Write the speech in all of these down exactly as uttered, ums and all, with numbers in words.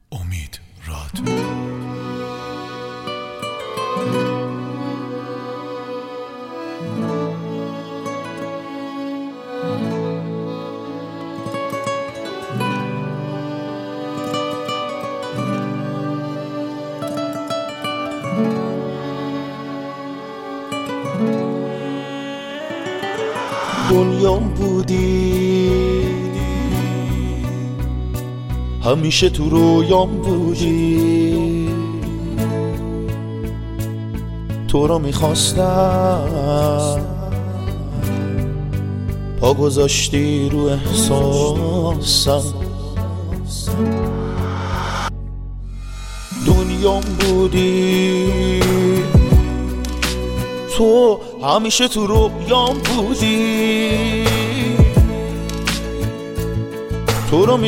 امید رادیو. دنیام بودی، همیشه تو رویام بودی، تو رو میخواستم، پا گذاشتی رو احساسم. دنیام بودی، تو همیشه تو رویام بودی، تو رو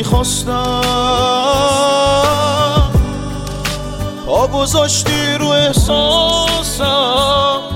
میخواستم، پا گذاشتی رو احساسم.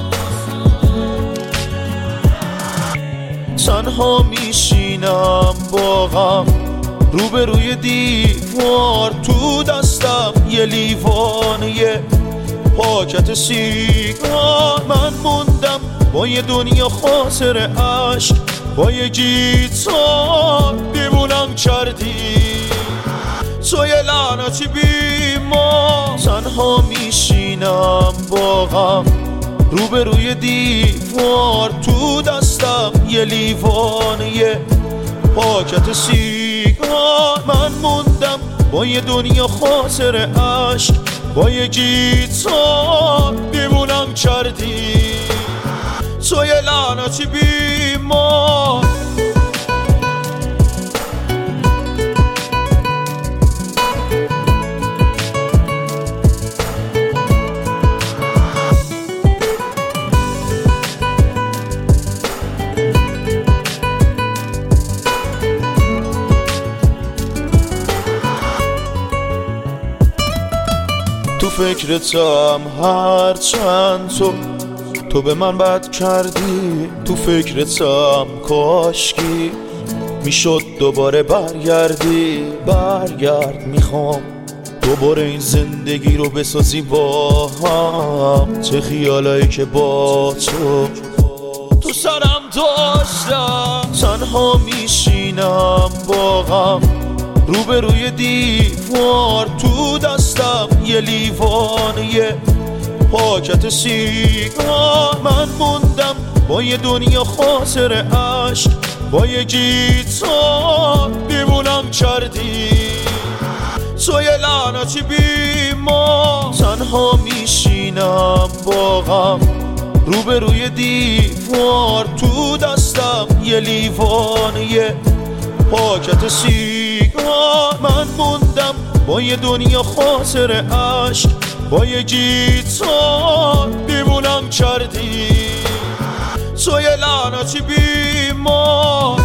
تنها میشینم با غم روبروی دیوار، تو دستم یه لیوانه پاکت سیگار. من موندم با یه دنیا خاطر عشق، با یه گیتار دیوونم کردی، تو یه لعنتی بیمار. تنها میشینم با غم روبروی دیوار، تو دستم یه لیوانه پاکت سیگار. من موندم با یه دنیا خاطر عشق، با یه گیتار دیوونم کردی، تو یه لعنتی بیمار. تو فکرتم هر چند تو تو به من بد کردی، تو فکرتم کاشکی میشد دوباره برگردی. برگرد، میخوام دوباره این زندگی رو بسازی با هم. چه خیالایی که با تو تو سرم داشتم. تنها میشینم با غم روبروی دیوار، تو دستم یه لیوانه پاکت سیگار. من موندم با یه دنیا خاطر عشق، با یه گیتار دیوونم کردی، تو یه لعنتی بیمار. تنها میشینم با غم روبروی دیوار، تو دستم یه لیوانه پاکت سیگار. من موندم با یه دنیا خاطر عشق، با یه گیتار دیوونم کردی، تو یه لعنتی بیمار.